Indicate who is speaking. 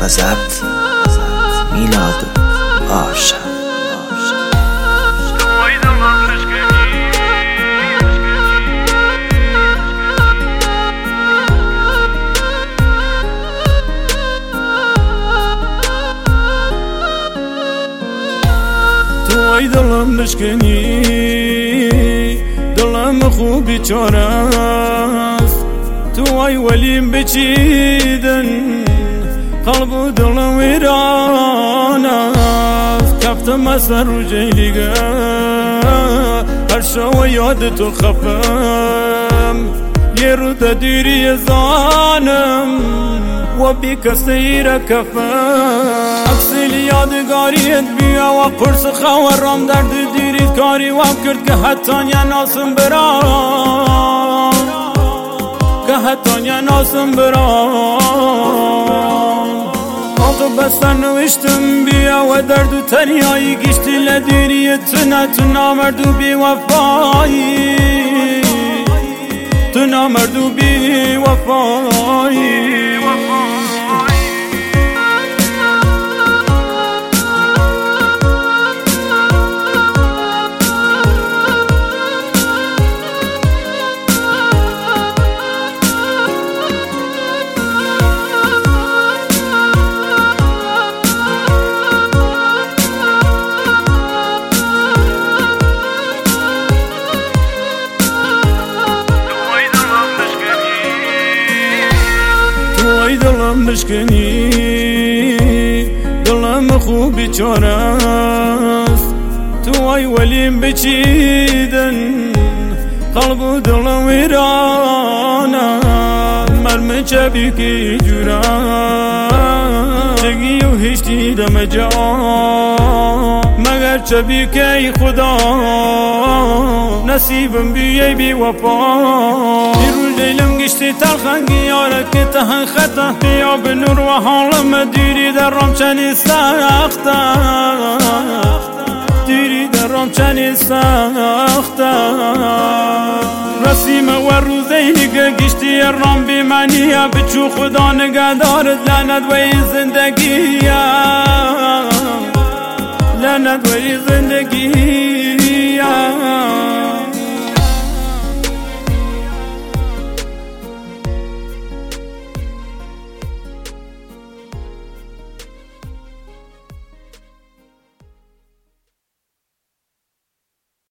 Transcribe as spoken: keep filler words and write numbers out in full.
Speaker 1: و ضبط میلاد آشا.
Speaker 2: توی دلم نشکنی، دلم خوب بیچاره است. توی ولیم بچیدن، قلب و دلم ویران است. کفتم از سر رو جیلیگه، هر شو یاد تو خفم. یه رو ده دیری زانم و بی کسی را کفم. اکسیل یادگاریت بیا و پرس خوارم درد دیریت کاری وام کرد که حتی یا ناسم برام، که حتی یا ناسم برام. آقا بستر نوشتم بیا و درد و تنیایی گشتی لدیریت تو نه تو نامرد و بی وفایی، تو نامرد و بی وفایی. دلم نشکنی، دلم خوب بیچاره است. توی ولیم بچیدن، قلب و دلم ویران است. مرم چبی که جورا چگی و هشتی دم جان، مگر چبی که خدا نصیبم بیای بی وفا. بیرون دیلم گشتی تلخنگی یاره که تهن خطا بیا به نور و حالم دیری درم چنی سخته، دیری درم چنی سخته. رسیم و روزی که گشتی رام بی معنیه، بچو خدا نگه دارد لعنت و این زندگیه، لعنت و این زندگیه.